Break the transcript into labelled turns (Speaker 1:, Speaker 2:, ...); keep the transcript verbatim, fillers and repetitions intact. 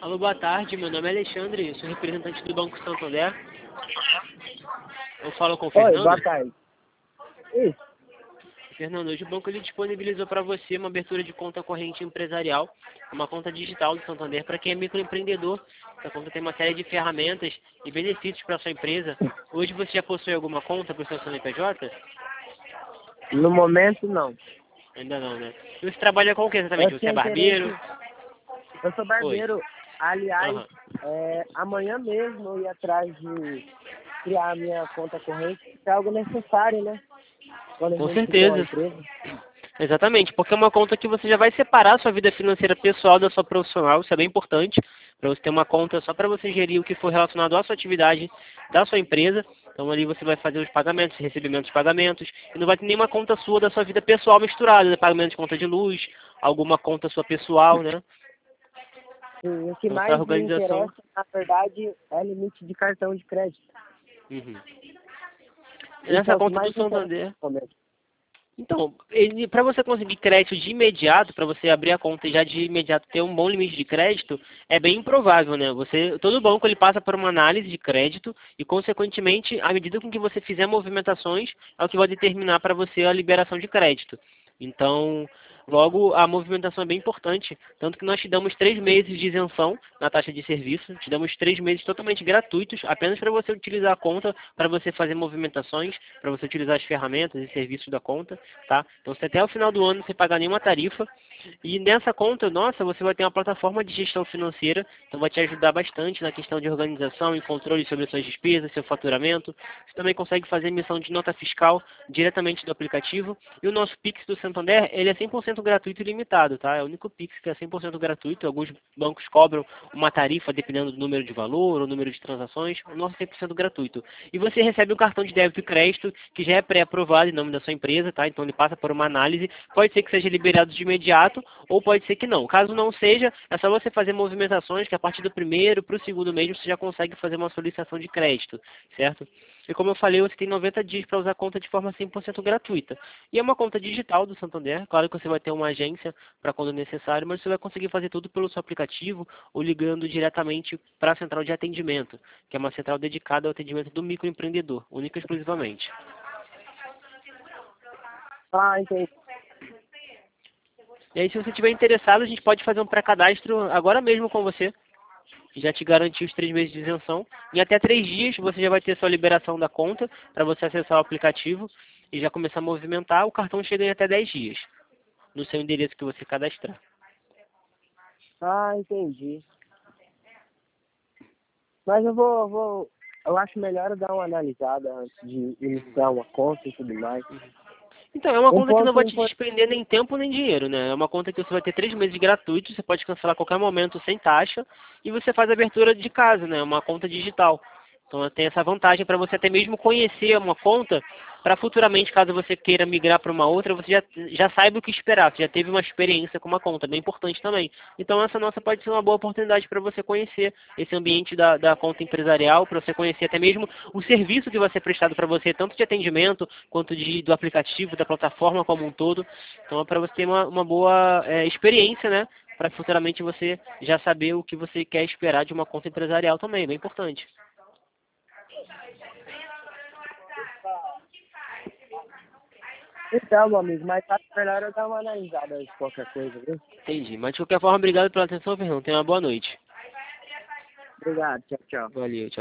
Speaker 1: Alô, boa tarde. Meu nome é Alexandre, eu sou representante do Banco Santander. Eu falo com o
Speaker 2: Oi,
Speaker 1: Fernando.
Speaker 2: boa tarde. Isso.
Speaker 1: Fernando, hoje o banco ele disponibilizou para você uma abertura de conta corrente empresarial, uma conta digital do Santander para quem é microempreendedor. Essa conta tem uma série de ferramentas e benefícios para a sua empresa. Hoje você já possui alguma conta para o seu C N P J?
Speaker 2: No momento, não.
Speaker 1: Ainda não, né? E você trabalha com o que exatamente?
Speaker 2: Eu
Speaker 1: Você é
Speaker 2: tinha interesse.
Speaker 1: barbeiro?
Speaker 2: Eu sou
Speaker 1: Oi.
Speaker 2: barbeiro. Aliás,
Speaker 1: Aham.
Speaker 2: é, amanhã mesmo eu ia atrás de criar a minha conta corrente, que é algo necessário, né? Quando a
Speaker 1: Com
Speaker 2: gente cria uma
Speaker 1: certeza.
Speaker 2: empresa.
Speaker 1: Exatamente, porque é uma conta que você já vai separar a sua vida financeira pessoal da sua profissional, isso é bem importante, para você ter uma conta só para você gerir o que for relacionado à sua atividade da sua empresa. Então ali você vai fazer os pagamentos, recebimentos, pagamentos, e não vai ter nenhuma conta sua da sua vida pessoal misturada, né? Pagamento de conta de luz, alguma conta sua pessoal, né?
Speaker 2: E o que
Speaker 1: Então essa
Speaker 2: mais me
Speaker 1: organização.
Speaker 2: interessa, na verdade, é limite de cartão de crédito.
Speaker 1: Uhum.
Speaker 2: Isso é
Speaker 1: Nessa
Speaker 2: o que
Speaker 1: conta do
Speaker 2: mais me interessa
Speaker 1: Santander.
Speaker 2: no momento.
Speaker 1: Então, para você conseguir crédito de imediato, para você abrir a conta e já de imediato ter um bom limite de crédito, é bem improvável, né? Você, todo banco ele passa por uma análise de crédito e, consequentemente, à medida com que você fizer movimentações, é o que vai determinar para você a liberação de crédito. Então, logo, a movimentação é bem importante, tanto que nós te damos três meses de isenção na taxa de serviço, te damos três meses totalmente gratuitos, apenas para você utilizar a conta, para você fazer movimentações, para você utilizar as ferramentas e serviços da conta, tá? Então, se até o final do ano sem pagar nenhuma tarifa, e nessa conta, nossa, você vai ter uma plataforma de gestão financeira, então vai te ajudar bastante na questão de organização e controle sobre suas despesas, seu faturamento. Você também consegue fazer emissão de nota fiscal diretamente do aplicativo. E o nosso Pix do Santander, ele é cem por cento gratuito e limitado, tá? É o único Pix que é cem por cento gratuito. Alguns bancos cobram uma tarifa dependendo do número de valor ou número de transações. O nosso é cem por cento gratuito. E você recebe um cartão de débito e crédito que já é pré-aprovado em nome da sua empresa, tá? Então ele passa por uma análise. Pode ser que seja liberado de imediato ou pode ser que não. Caso não seja, é só você fazer movimentações que a partir do primeiro para o segundo mês você já consegue fazer uma solicitação de crédito, certo? E como eu falei, você tem noventa dias para usar a conta de forma cem por cento gratuita. E é uma conta digital do Santander. Claro que você vai ter uma agência para quando necessário, mas você vai conseguir fazer tudo pelo seu aplicativo ou ligando diretamente para a central de atendimento, que é uma central dedicada ao atendimento do microempreendedor, única e exclusivamente.
Speaker 2: Ah, entendi.
Speaker 1: E aí, se você estiver interessado, a gente pode fazer um pré-cadastro agora mesmo com você. Já te garantir os três meses de isenção. Em até três dias você já vai ter sua liberação da conta para você acessar o aplicativo e já começar a movimentar. O cartão chega em até dez dias no seu endereço que você cadastrar.
Speaker 2: Ah, entendi. Mas eu vou, vou, eu acho melhor eu dar uma analisada antes de iniciar uma conta e tudo mais.
Speaker 1: Então, é uma
Speaker 2: Um
Speaker 1: conta que não
Speaker 2: ponto
Speaker 1: vai te
Speaker 2: importante.
Speaker 1: despender nem tempo nem dinheiro, né? É uma conta que você vai ter três meses gratuitos, você pode cancelar a qualquer momento sem taxa e você faz a abertura de casa, né? Uma conta digital. Então, tem essa vantagem para você até mesmo conhecer uma conta para futuramente, caso você queira migrar para uma outra, você já, já saiba o que esperar, você já teve uma experiência com uma conta, bem importante também. Então, essa nossa pode ser uma boa oportunidade para você conhecer esse ambiente da, da conta empresarial, para você conhecer até mesmo o serviço que vai ser prestado para você, tanto de atendimento quanto de, do aplicativo, da plataforma como um todo. Então, é para você ter uma, uma boa é, experiência, né? Para futuramente você já saber o que você quer esperar de uma conta empresarial também, bem importante.
Speaker 2: Então, meu amigo, mas tá melhor eu dar uma analisada de qualquer coisa, viu?
Speaker 1: Entendi. Mas de qualquer forma, obrigado pela atenção, Fernando. Tenha uma boa noite.
Speaker 2: Obrigado, tchau, tchau.
Speaker 1: Valeu, tchau.